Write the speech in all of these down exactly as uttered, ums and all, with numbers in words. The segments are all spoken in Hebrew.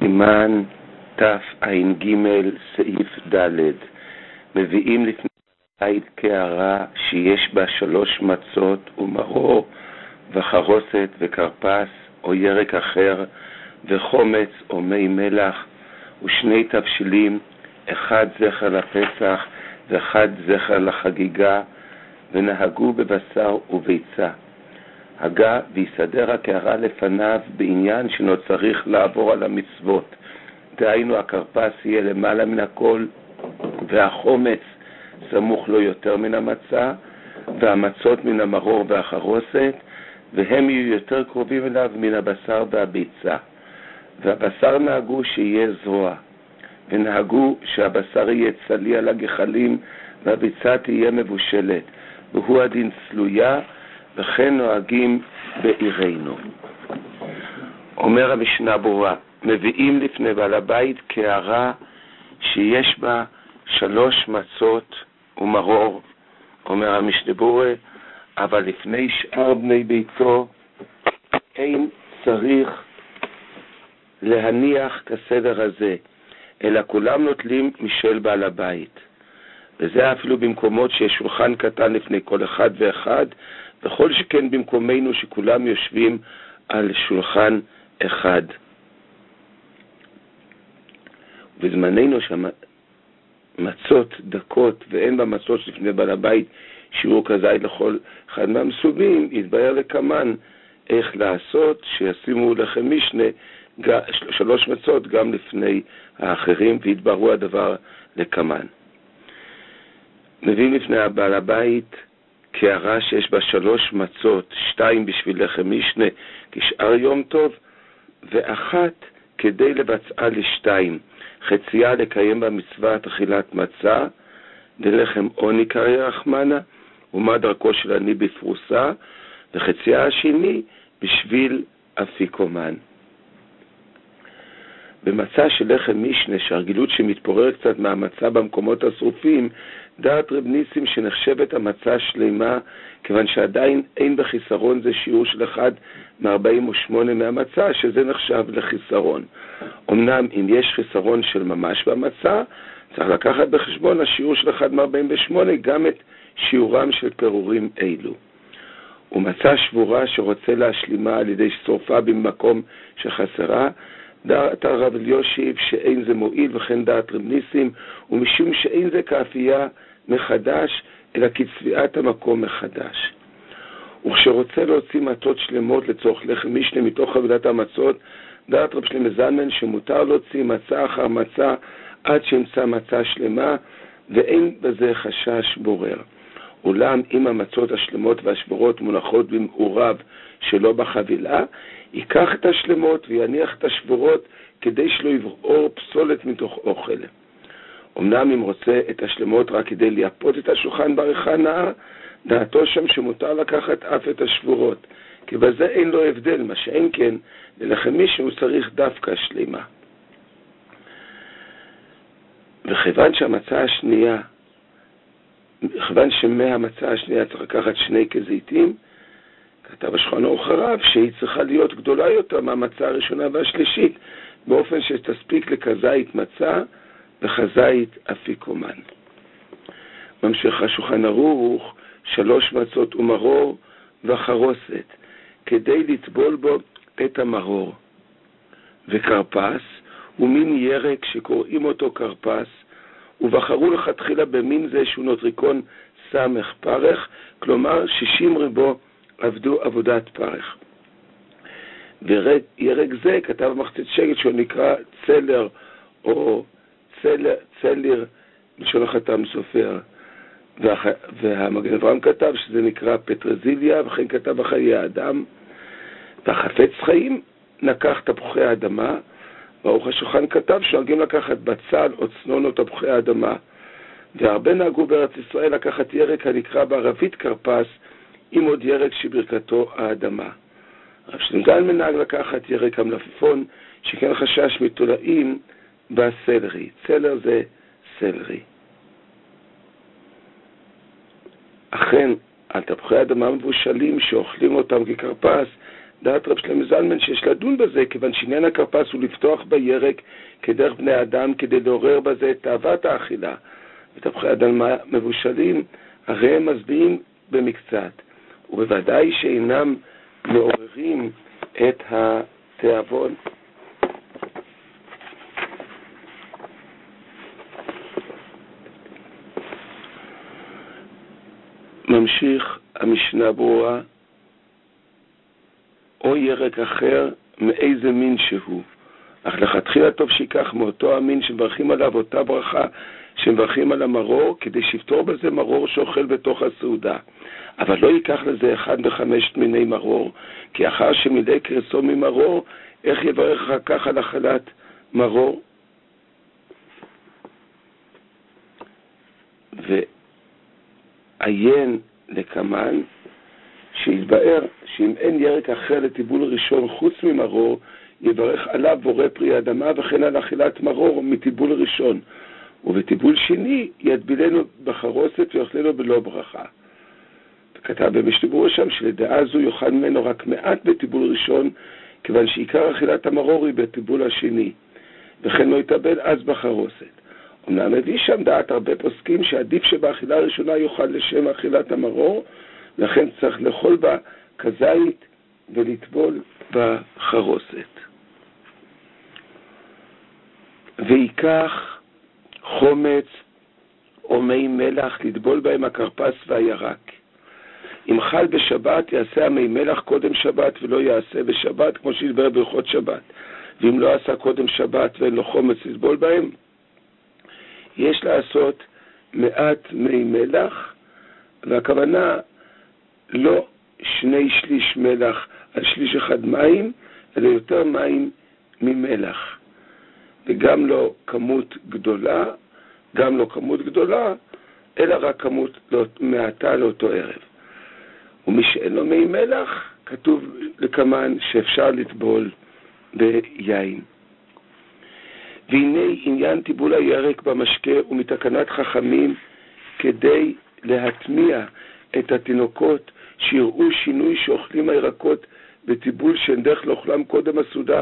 סימן תע"ג סעיף ד'. מביאים לפני בית קערה שיש בה שלוש מצות ומרור וחרוסת וכרפס או ירק אחר וחומץ או מי מלח ושני תבשילים, אחד זכר לפסח ואחד זכר לחגיגה, ונהגו בבשר וביצה. הגה ויסדר הקערה לפניו בעניין שלא צריך לעבור על המצוות, דהיינו הכרפס יהיה למעלה מן הכל והחומץ סמוך לו יותר מן המצה, והמצות מן המרור והחרוסת, והם יהיו יותר קרובים אליו מן הבשר והביצה. והבשר נהגו שיהיה זרוע, ונהגו שהבשר יהיה צלי על הגחלים והביצה תהיה מבושלת, והוא הדין צלויה, וכן נוהגים בעירנו. אומר המשנה ברורה, מביאים לפני בעל הבית קערה שיש בה שלוש מצות ומרור. אומר המשנה ברורה, אבל לפני שאר בני ביתו אין צריך להניח כסדר הזה, אלא כולם נוטלים משל בעל הבית. וזה אפילו במקומות שיש שולחן קטן לפני כל אחד ואחד, וכל שכן במקומנו שכולם יושבים על שולחן אחד. בזמננו שהמצות דקות ואין במצות לפני בעל הבית שיעור כזית לכל אחד מהמסובים, יתבהר לכמן איך לעשות שישימו לחם משנה שלוש מצות גם לפני האחרים, ויתבררו הדבר לכמן. מביאים לפני בעל הבית קערה שיש בה שלוש מצות, שתיים בשביל לחם משנה כשאר יום טוב, ואחת כדי לבצעה לשתיים, חצייה לקיים במצוות אכילת מצה, דלחם עוני קריא רחמנה, ומה דרכו של עני בפרוסה, וחצייה השני בשביל אפיקומן. במצה של לחם משנה, שהרגילות שמתפורר קצת מהמצה במקומות השרופים, דעת רב ניסים שנחשבת המצה שלמה, כיוון שעדיין אין בחיסרון זה שיעור של אחד מ-ארבעים ושמונה מהמצה, שזה נחשב לחיסרון. אמנם אם יש חיסרון של ממש במצה, צריך לקחת בחשבון השיעור של אחד מ-ארבעים ושמונה גם את שיעורם של פירורים אלו. ומצה שבורה שרוצה להשלימה על ידי שורפה במקום שחסרה, דעת הרב אלישיב שאין זה מועיל, וכן דעת רב ניסים, ומשום שאין זה כאפייה מחדש, אלא כצביעת המקום מחדש. וכשרוצה להוציא מצות שלמות לצורך לחם משנה מתוך חבילת המצות, דעת רב שלמה זלמן שמותר להוציא מצה אחר מצה עד שימצא מצה שלמה, ואין בזה חשש בורר. אולם אם המצות השלמות והשבורות מונחות במעורב שלא בחבילה, ייקח את השלמות ויניח את השבורות כדי שלא יברור פסולת מתוך אוכל. אמנם אם רוצה את השלמות רק כדי לייפות את השולחן בעריכה נאה, דעתו שם שמותר לקחת אף את השבורות, כי בזה אין לו הבדל, מה שאין כן ללחם משנה הוא צריך דווקא שלמה. וכיוון שהמצה השנייה, כיוון שמהמצה השנייה צריך לקחת שני כזיתים, כתב השולחן ערוך הרב שהיא צריכה להיות גדולה יותר מהמצה הראשונה והשלישית, באופן שתספיק לכזית מצה וכזית אפיקומן. ממשיך השולחן ערוך, שלוש מצות ומרור וחרוסת, כדי לטבול בו את המרור, וכרפס ומין ירק שקוראים אותו כרפס, ובחרו לכתחילה במין זה שהוא נוטריקון סמך פרח, כלומר שישים ריבו עבדו עבודת פרח. וירק זה כתב במחצית שקט שהוא נקרא צלר או צלר, צלר בלשון החתם סופר, והמגן אברהם כתב שזה נקרא פטרזיליה, וכן כתב בחיי האדם. והחפץ חיים לקח תפוחי האדמה, וערוך השולחן כתב שנוהגים לקחת בצל או צנון או תפוחי האדמה, והרבה נהגו בארץ ישראל לקחת ירק הנקרא בערבית כרפס, עם עוד ירק שברכתו האדמה. רב שלמה זלמן נהג לקחת ירק המלפפון, שכן חשש מתולעים בסלרי. צלר זה סלרי. אכן, על תפוחי אדמה מבושלים שאוכלים אותם ככרפס, דעת רב שלמה זלמן שיש לדון בזה, כיוון שעניין הכרפס הוא לפתוח בירק כדרך בני אדם, כדי לעורר בזה את תאוות האכילה. ותפוחי אדמה מבושלים, הרי הם מזביעים במקצת, ובוודאי שאינם מעוררים את התיאבון. ממשיך המשנה ברורה, או ירק אחר מאיזה מין שהוא, אך לכתחילה טוב שיקח מאותו המין שמברכים עליו אותה ברכה שמברכים על המרור, כדי שיפתור בזה מרור שאוכל בתוך הסעודה. אבל לא ייקח לזה אחד בחמשת מיני מרור, כי אחר שמילא קרסו ממרור, איך יברך אחר כך על אכלת מרור? ועיין לקמן, שיתבאר שאם אין ירק אחר לטיבול ראשון חוץ ממרור, יברך עליו בורא פרי אדמה, וכן על אכילת מרור מטיבול ראשון. ובטיבול שני ידבילנו בחרוסת ויאכלנו בלא ברכה. וכתב במשנה שם שלדעה זו יאכל ממנו רק מעט בטיבול ראשון, כיוון שעיקר אכילת המרור היא בטיבול השני, וכן לא יתאבל אז בחרוסת. אמנם מביא שם דעת הרבה פוסקים שעדיף שבאכילה הראשונה יאכל לשם אכילת המרור, לכן צריך לאכול בה כזית ולטבול בחרוסת. ויקח חומץ או מי מלח לטבול בהם הכרפס והירק. אם חל בשבת יעשה המי מלח קודם שבת ולא יעשה בשבת, כמו שידבר בהלכות שבת. ואם לא עשה קודם שבת ואין לו חומץ לטבול בהם, יש לעשות מעט מי מלח, והכוונה לא שני שליש מלח על שליש אחד מים, אלא יותר מים ממלח. וגם לא כמות גדולה, גם לא כמות גדולה, אלא רק כמות מעטה לאותו ערב. ומי שאין לו מי מלח, כתוב לכמן שאפשר לטבול ביין. והנה עניין טיבול הירק במשקה ומתקנת חכמים, כדי להטמיע את התינוקות שיראו שינוי שאוכלים הירקות בטיבול שאין דרך לאוכלם קודם הסעודה,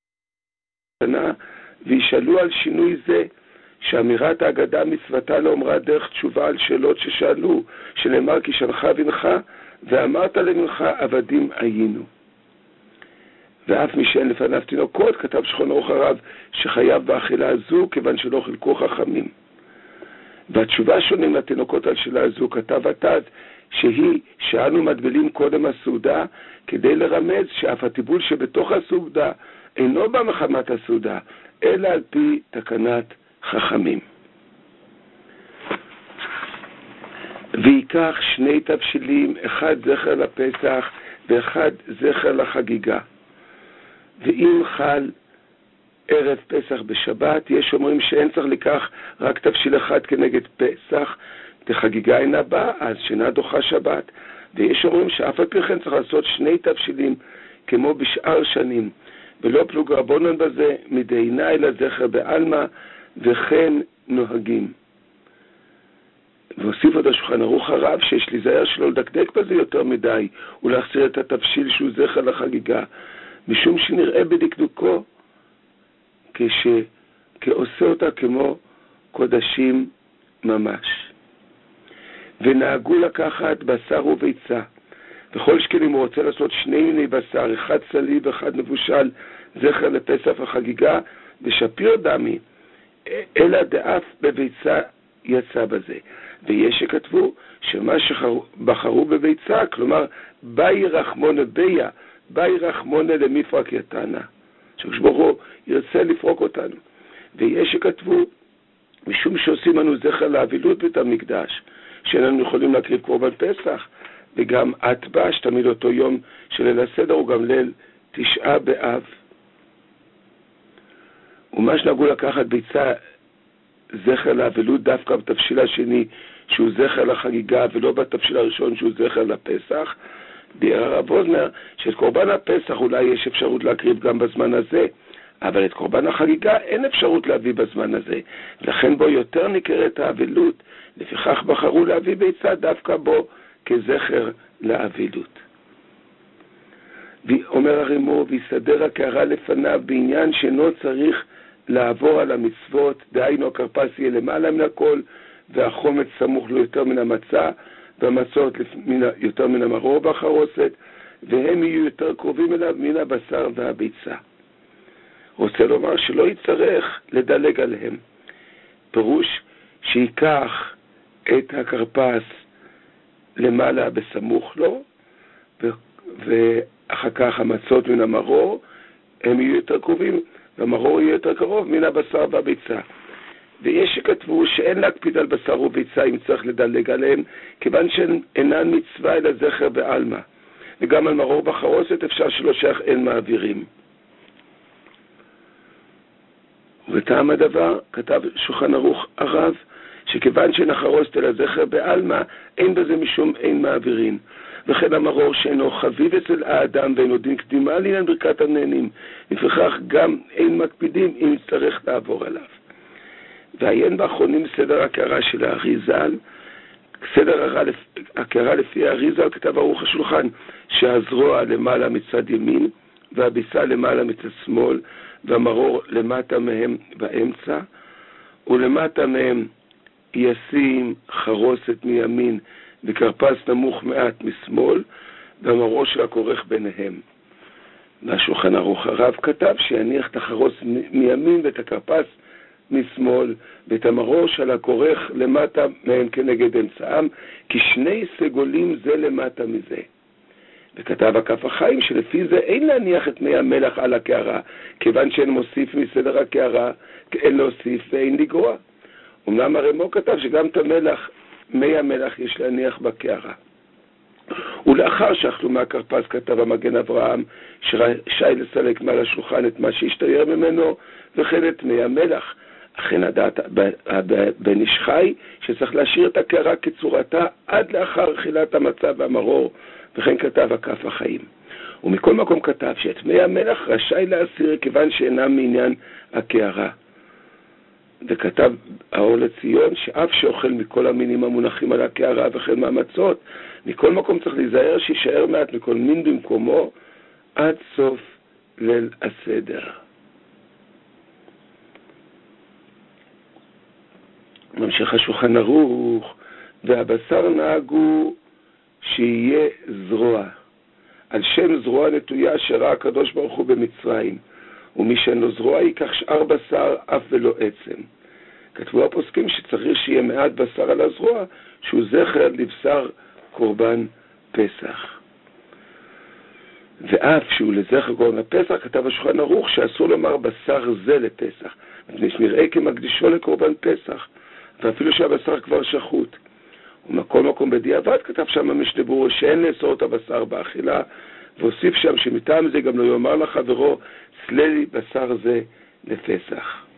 וישאלו על שינוי זה, שאמירת ההגדה מצוותה לאומרה דרך תשובה על שאלות ששאלו, שנאמר כי שלך בנך ואמרת למנך עבדים היינו. ואף מי שאין לפניו תינוקות, כתב שולחן ערוך הרב שחייב באכילה הזו, כיוון שלא חילקו חכמים. והתשובה שונים לתינוקות על שאלה הזו, כתב התז, שהיא שאנו מטבילים קודם הסעודה, כדי לרמז שאף הטיבול שבתוך הסעודה אינו בא מחמת הסעודה, אלא על פי תקנת חכמים. ויקח שני תבשילים, אחד זכר לפסח ואחד זכר לחגיגה. ואם חל ערב פסח בשבת, יש אומרים שאין צריך לקח רק תבשיל אחד כנגד פסח, וחגיגה אינה באה, אז שינה דוחה שבת. ויש אומרים שאף על פי כן צריך לעשות שני תבשילים כמו בשאר שנים, ולא פלוג רבונן בזה, מדיינה אלא זכר בעלמא, וכן נוהגים. והוסיף עוד השולחן ערוך הרב שיש להיזהר שלא לדקדק בזה יותר מדי, ולהחסיר את התבשיל שהוא זכר לחגיגה, משום שנראה בדקדוקו כש... כעושה אותה כמו קודשים ממש. ונהגו לקחת בשר וביצה, וכל שכן אם הוא רוצה לעשות שני מיני בשר, אחד צליב ואחד מבושל, זכר לפסח וחגיגה, ושפיר דמי, אלא דאף בביצה יצא בזה. ויש שכתבו שמה שבחרו בביצה, כלומר באי רחמונה ביה, באי רחמונה למפרק יתנה, שברוך ירצה לפרוק אותנו. ויש שכתבו משום שעושים לנו זכר לאבילות בית המקדש, שאיננו יכולים להקריב קורבן פסח, וגם אטבש, תמיד אותו יום של ליל הסדר, הוא גם ליל תשעה באב. ומה שנהגו לקחת ביצה זכר לאבילות דווקא בתבשיל השני שהוא זכר לחגיגה, ולא בתבשיל הראשון שהוא זכר לפסח, דיבר הרב ווזנר שאת קורבן הפסח אולי יש אפשרות להקריב גם בזמן הזה, אבל את קורבן החגיגה אין אפשרות להביא בזמן הזה, לכן בו יותר ניכרת האבילות, לפיכך בחרו להביא ביצה דווקא בו כזכר לאבילות. ואומר הרמו, ויסדר הקערה לפניו בעניין שאינו צריך לעבור על המצוות, דהיינו הכרפס יהיה למעלה מן הכל, והחומץ סמוך לו יותר מן המצה, והמצות יותר מן המרור והחרוסת, והם יהיו יותר קרובים אליו מן הבשר והביצה. רוצה לומר שלא יצטרך לדלג עליהם. פירוש שיקח את הכרפס למעלה בסמוך לו, ואחר כך המצות מן המרור, הם יהיו יותר קרובים, והמרור יהיה יותר קרוב מן הבשר והביצה. ויש שכתבו שאין להקפיד על בשר וביצה אם צריך לדלג עליהם, כיוון שהן אינן מצווה אלא זכר בעלמא. וגם על מרור בחרוסת אפשר שלא שייך אין מעבירים. וטעם הדבר, כתב שולחן ערוך הרב, שכיוון שאין החרוסת אלא זכר בעלמא, אין בזה משום אין מעבירים. וכן המרור שאינו חביב אצל האדם ואינו דין קדימה לעניין ברכת הנהנים, לפיכך גם אין מקפידים אם יצטרך לעבור עליו. ועיין באחרונים סדר הקערה של האריז"ל, סדר הקערה לפי האריז"ל, כתב ערוך השולחן שהזרוע למעלה מצד ימין והביצה למעלה מצד שמאל והמרור למטה מהם באמצע, ולמטה מהם ישים חרוסת מימין וכרפס נמוך מעט משמאל, והמרור של הכורך ביניהם. והשולחן ערוך הרב כתב שיניח את החרוס מימין ואת הכרפס משמאל, ואת המרור של הכורך למטה מהם כנגד אמצעם, כי שני סגולים זה למטה מזה. וכתב הכף החיים שלפי זה אין להניח את מי המלח על הקערה, כיוון שאין מוסיף מסדר הקערה, אין להוסיף ואין לגרוע. אומנם הרמו כתב שגם את המלח, מי המלח יש להניח בקערה. ולאחר שאכלו מהכרפס כתב המגן אברהם שרשאי לסלק מעל השולחן את מה שהשתייר ממנו וכן את מי המלח. אכן הדעת בן איש חי שצריך להשאיר את הקערה כצורתה עד לאחר אכילת המצה והמרור, וכן כתב הכף החיים. ומכל מקום כתב שאת מי המלח רשאי להסיר כיוון שאינם מעניין הקערה. וכתב האור לציון שאף שאוכל מכל המינים המונחים על הקערה וכן מהמצות, מכל מקום צריך להיזהר שישאר מעט מכל מין במקומו עד סוף ליל הסדר. ממשיך השולחן ערוך, והבשר נהגו שיהיה זרוע, על שם זרוע נטויה שראה הקדוש ברוך הוא במצרים, ומי שאין לו זרוע ייקח שאר בשר אף ולא עצם. כתבו הפוסקים שצריך שיהיה מעט בשר על הזרוע, שהוא זכר לבשר קורבן פסח. ואף שהוא לזכר קורבן הפסח, כתב השולחן ערוך שאסור לומר בשר זה לפסח, מפני שנראה כמקדישו לקורבן פסח, ואפילו שהבשר כבר שחוט. ומכל מקום בדיעבד כתב שם המשנה ברורה שאין לאסור את הבשר באכילה, והוסיף שם שמטעם זה גם לא יאמר לחברו סללי בשר זה לפסח.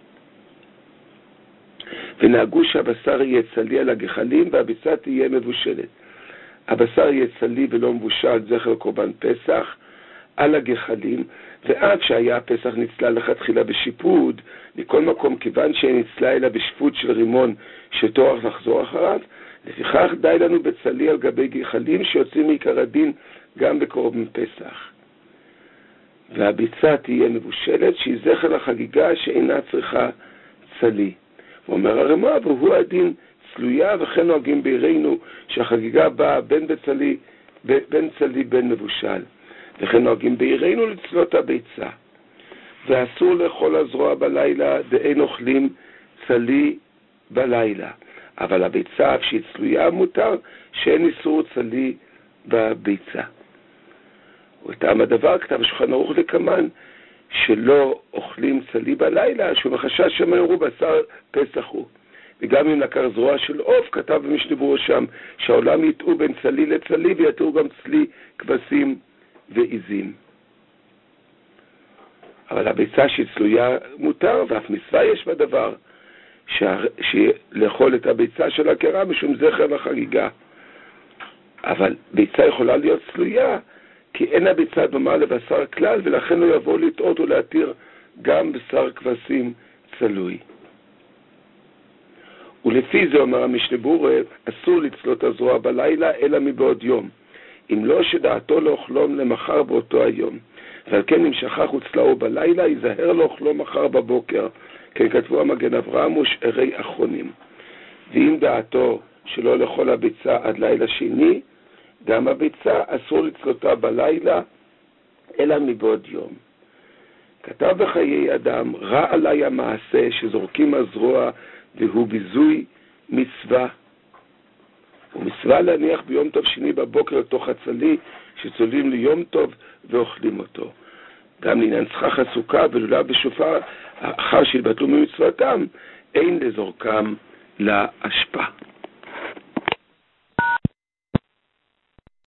ונהגו שהבשר יהיה צלי על הגחלים והביצה תהיה מבושלת. הבשר יהיה צלי ולא מבושל זכר קורבן פסח על הגחלים, ואף שהיה הפסח נצלה לכתחילה בשיפוד, מכל מקום כיוון שנצלה אלא בשפוט של רימון שטורח לחזור אחריו, לפיכך די לנו בצלי על גבי גחלים שיוצאים מעיקר הדין גם בקורבן פסח. והביצה תהיה מבושלת שהיא זכר לחגיגה שאינה צריכה צלי. ואומר הרמ"א, והוא הדין צלויה, וכן נוהגים בעירנו שהחגיגה באה בין בצלי, בין צלי בין מבושל. וכן נוהגים בעירנו לצלות הביצה. ואסור לאכול הזרוע בלילה, דאין אוכלים צלי בלילה. אבל הביצה, אף שהיא צלויה, מותר שאין איסור צלי בביצה. וטעם הדבר כתב השולחן ערוך לקמן, שלא אוכלים צלי בלילה, שהוא מחשש שמה יאמרו בשר פסח הוא. וגם אם נקר זרוע של עוף, כתב במשנה ברורה שם, שהעולם יטעו בין צלי לצלי, ויתעו גם צלי, כבשים ועיזים. אבל הביצה שהיא צלויה מותר, ואף מצווה יש בדבר, לאכול את הביצה של הקערה משום זכר לחגיגה. אבל ביצה יכולה להיות צלויה, כי אין הביצה דומה לבשר כלל, ולכן לא יבוא לטעות ולהתיר גם בשר כבשים צלוי. ולפי זה אומר המשנה ברורה, אסור לצלות הזרוע בלילה אלא מבעוד יום, אם לא שדעתו לאוכלום למחר באותו היום. ועל כן אם שכח וצלעו בלילה, ייזהר לאוכלום מחר בבוקר, כן כתבו המגן אברהם ושארי אחרונים. ואם דעתו שלא לאכול הביצה עד לילה שני, גם הביצה אסור לצלותה בלילה, אלא מבעוד יום. כתב בחיי אדם, רע עלי המעשה שזורקים הזרוע, והוא ביזוי מצווה. ומצווה להניח ביום טוב שני בבוקר לתוך הצלי, שצולים ליום טוב ואוכלים אותו. גם לעניין סכך הסוכה ולולב בשופר, אחר שהתבטלו ממצוותם, אין לזורקם לאשפה.